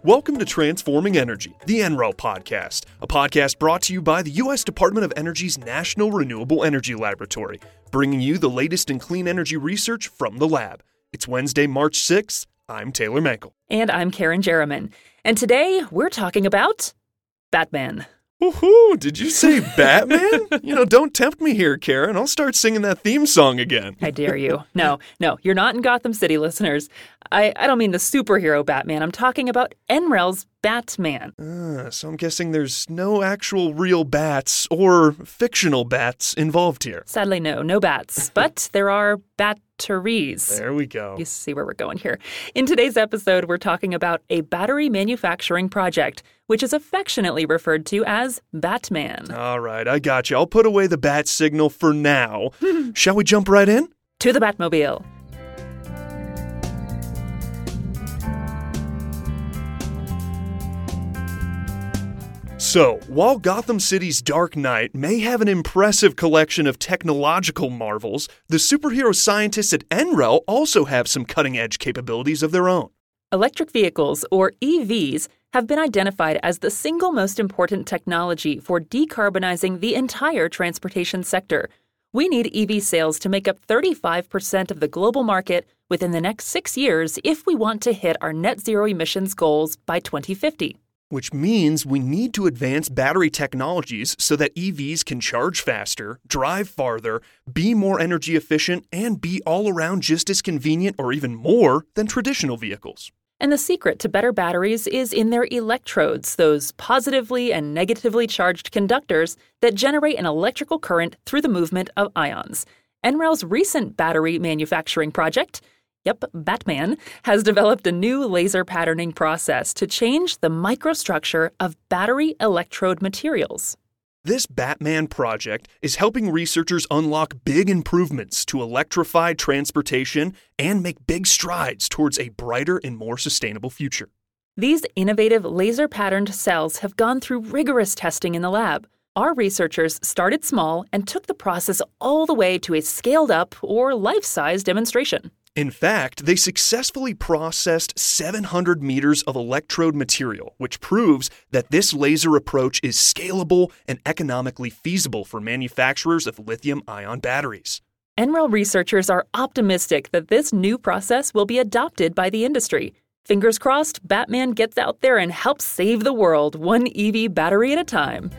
Welcome to Transforming Energy, the NREL podcast, a podcast brought to you by the U.S. Department of Energy's National Renewable Energy Laboratory, bringing you the latest in clean energy research from the lab. It's Wednesday, March 6th. I'm Taylor Mankel. And I'm Karen Jerriman. And today we're talking about Batman. Woohoo! Did you say Batman? Don't tempt me here, Karen. I'll start singing that theme song again. I dare you. No, you're not in Gotham City, listeners. I don't mean the superhero Batman. I'm talking about NREL's Batman. So I'm guessing there's no actual real bats or fictional bats involved here. Sadly, no bats. But there are batteries. There we go. You see where we're going here. In today's episode, we're talking about a battery manufacturing project, which is affectionately referred to as Batman. All right, I got you. I'll put away the bat signal for now. Shall we jump right in? To the Batmobile. So, while Gotham City's Dark Knight may have an impressive collection of technological marvels, the superhero scientists at NREL also have some cutting-edge capabilities of their own. Electric vehicles, or EVs, have been identified as the single most important technology for decarbonizing the entire transportation sector. We need EV sales to make up 35% of the global market within the next 6 years if we want to hit our net zero emissions goals by 2050. Which means we need to advance battery technologies so that EVs can charge faster, drive farther, be more energy efficient, and be all around just as convenient or even more than traditional vehicles. And the secret to better batteries is in their electrodes, those positively and negatively charged conductors that generate an electrical current through the movement of ions. NREL's recent battery manufacturing project, Batman, has developed a new laser patterning process to change the microstructure of battery electrode materials. This Batman project is helping researchers unlock big improvements to electrified transportation and make big strides towards a brighter and more sustainable future. These innovative laser-patterned cells have gone through rigorous testing in the lab. Our researchers started small and took the process all the way to a scaled-up or life-size demonstration. In fact, they successfully processed 700 meters of electrode material, which proves that this laser approach is scalable and economically feasible for manufacturers of lithium-ion batteries. NREL researchers are optimistic that this new process will be adopted by the industry. Fingers crossed, Batman gets out there and helps save the world, one EV battery at a time.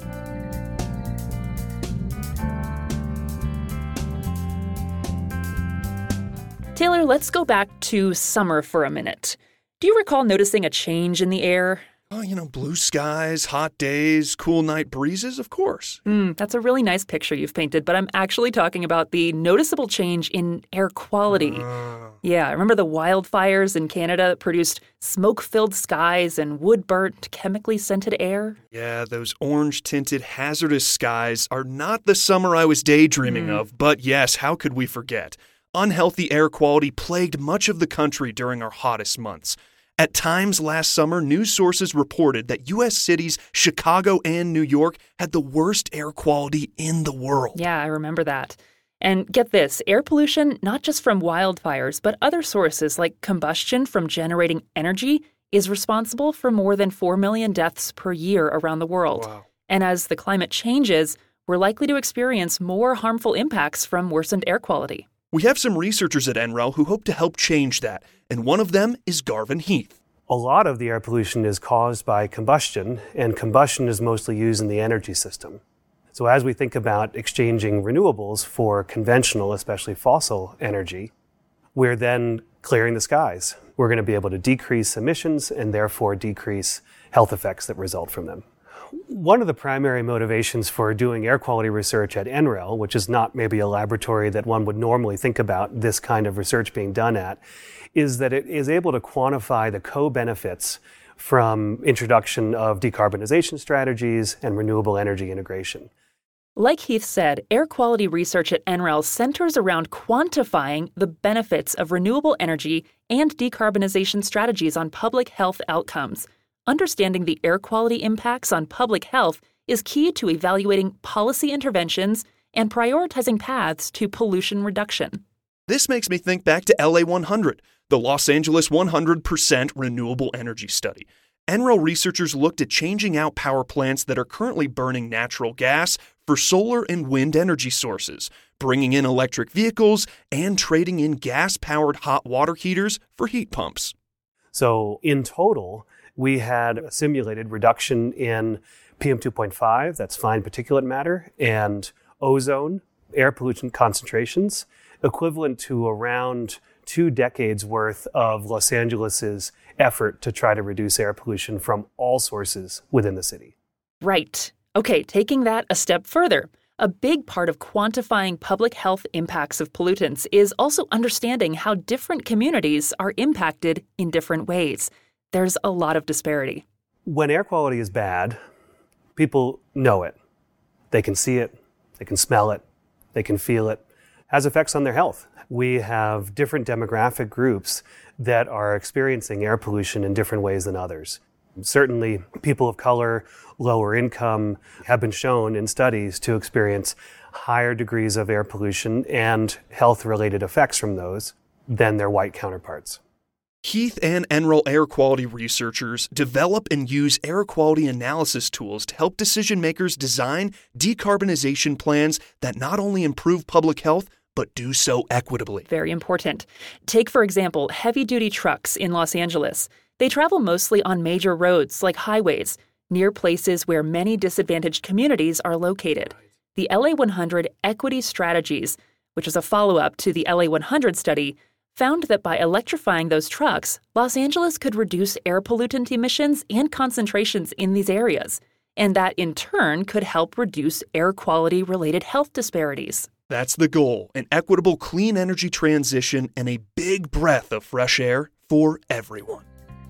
Taylor, let's go back to summer for a minute. Do you recall noticing a change in the air? Oh, blue skies, hot days, cool night breezes, of course. That's a really nice picture you've painted, but I'm actually talking about the noticeable change in air quality. Yeah, remember the wildfires in Canada that produced smoke-filled skies and wood-burnt, chemically scented air? Yeah, those orange-tinted hazardous skies are not the summer I was daydreaming of, but yes, how could we forget? Unhealthy air quality plagued much of the country during our hottest months. At times last summer, news sources reported that U.S. cities Chicago and New York had the worst air quality in the world. Yeah, I remember that. And get this, air pollution, not just from wildfires, but other sources like combustion from generating energy, is responsible for more than 4 million deaths per year around the world. Wow. And as the climate changes, we're likely to experience more harmful impacts from worsened air quality. We have some researchers at NREL who hope to help change that, and one of them is Garvin Heath. A lot of the air pollution is caused by combustion, and combustion is mostly used in the energy system. So as we think about exchanging renewables for conventional, especially fossil energy, we're then clearing the skies. We're going to be able to decrease emissions and therefore decrease health effects that result from them. One of the primary motivations for doing air quality research at NREL, which is not maybe a laboratory that one would normally think about this kind of research being done at, is that it is able to quantify the co-benefits from introduction of decarbonization strategies and renewable energy integration. Like Heath said, air quality research at NREL centers around quantifying the benefits of renewable energy and decarbonization strategies on public health outcomes. Understanding the air quality impacts on public health is key to evaluating policy interventions and prioritizing paths to pollution reduction. This makes me think back to LA 100, the Los Angeles 100% Renewable Energy Study. NREL researchers looked at changing out power plants that are currently burning natural gas for solar and wind energy sources, bringing in electric vehicles, and trading in gas-powered hot water heaters for heat pumps. So in total, we had a simulated reduction in PM2.5, that's fine particulate matter, and ozone, air pollutant concentrations, equivalent to around 2 decades worth of Los Angeles's effort to try to reduce air pollution from all sources within the city. Right. Okay, taking that a step further, a big part of quantifying public health impacts of pollutants is also understanding how different communities are impacted in different ways. There's a lot of disparity. When air quality is bad, people know it. They can see it, they can smell it, they can feel it. It has effects on their health. We have different demographic groups that are experiencing air pollution in different ways than others. Certainly, people of color, lower income, have been shown in studies to experience higher degrees of air pollution and health-related effects from those than their white counterparts. Heath and NREL air quality researchers develop and use air quality analysis tools to help decision makers design decarbonization plans that not only improve public health, but do so equitably. Very important. Take, for example, heavy-duty trucks in Los Angeles. They travel mostly on major roads like highways, near places where many disadvantaged communities are located. The LA 100 Equity Strategies, which is a follow-up to the LA 100 study, found that by electrifying those trucks, Los Angeles could reduce air pollutant emissions and concentrations in these areas, and that in turn could help reduce air quality-related health disparities. That's the goal, an equitable clean energy transition and a big breath of fresh air for everyone.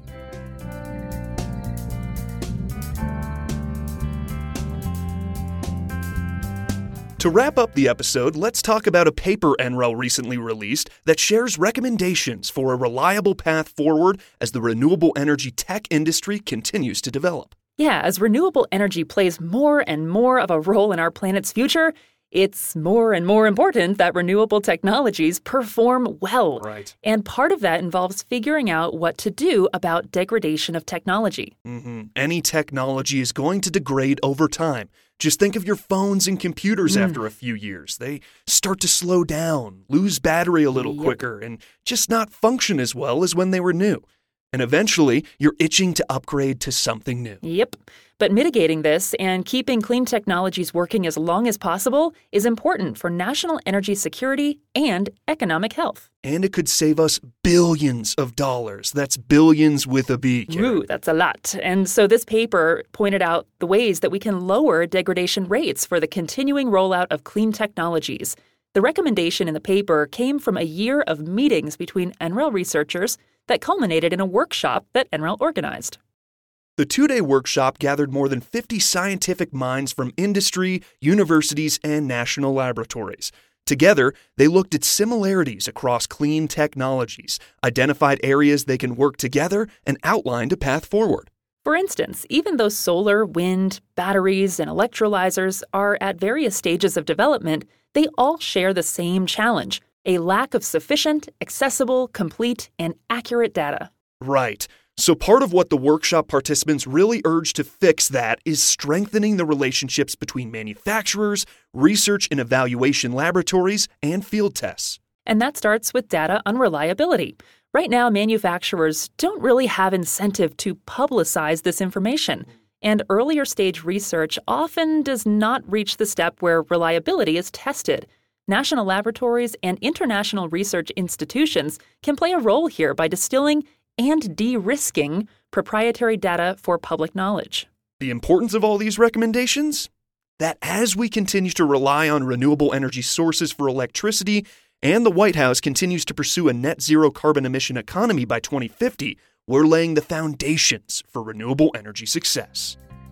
To wrap up the episode, let's talk about a paper NREL recently released that shares recommendations for a reliable path forward as the renewable energy tech industry continues to develop. Yeah, as renewable energy plays more and more of a role in our planet's future, it's more and more important that renewable technologies perform well. Right. And part of that involves figuring out what to do about degradation of technology. Any technology is going to degrade over time. Just think of your phones and computers after a few years. They start to slow down, lose battery a little quicker, and just not function as well as when they were new. And eventually, you're itching to upgrade to something new. Yep. But mitigating this and keeping clean technologies working as long as possible is important for national energy security and economic health. And it could save us billions of dollars. That's billions with a B, Karen. Ooh, that's a lot. And so this paper pointed out the ways that we can lower degradation rates for the continuing rollout of clean technologies. The recommendation in the paper came from a year of meetings between NREL researchers that culminated in a workshop that NREL organized. The 2-day workshop gathered more than 50 scientific minds from industry, universities, and national laboratories. Together, they looked at similarities across clean technologies, identified areas they can work together, and outlined a path forward. For instance, even though solar, wind, batteries, and electrolyzers are at various stages of development, they all share the same challenge: a lack of sufficient, accessible, complete, and accurate data. Right. So part of what the workshop participants really urged to fix that is strengthening the relationships between manufacturers, research and evaluation laboratories, and field tests. And that starts with data unreliability. Right now, manufacturers don't really have incentive to publicize this information. And earlier stage research often does not reach the step where reliability is tested. National laboratories and international research institutions can play a role here by distilling and de-risking proprietary data for public knowledge. The importance of all these recommendations? That as we continue to rely on renewable energy sources for electricity, and the White House continues to pursue a net zero carbon emission economy by 2050, we're laying the foundations for renewable energy success.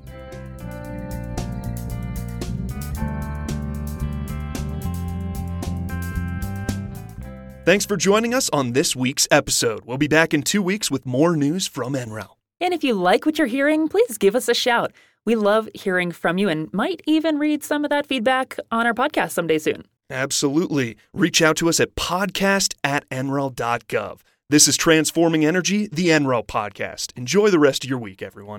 Thanks for joining us on this week's episode. We'll be back in 2 weeks with more news from NREL. And if you like what you're hearing, please give us a shout. We love hearing from you and might even read some of that feedback on our podcast someday soon. Absolutely. Reach out to us at podcast@nrel.gov. This is Transforming Energy, the NREL podcast. Enjoy the rest of your week, everyone.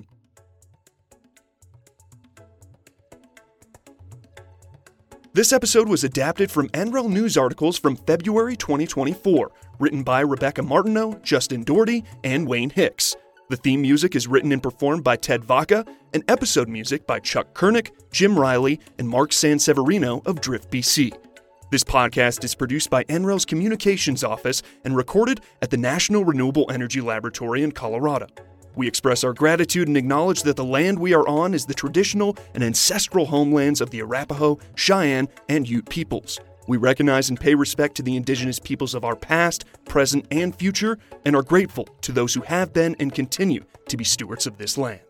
This episode was adapted from NREL news articles from February 2024, written by Rebecca Martineau, Justin Doherty, and Wayne Hicks. The theme music is written and performed by Ted Vaca, and episode music by Chuck Kernick, Jim Riley, and Mark Sanseverino of Drift BC. This podcast is produced by NREL's Communications Office and recorded at the National Renewable Energy Laboratory in Colorado. We express our gratitude and acknowledge that the land we are on is the traditional and ancestral homelands of the Arapaho, Cheyenne, and Ute peoples. We recognize and pay respect to the indigenous peoples of our past, present, and future, and are grateful to those who have been and continue to be stewards of this land.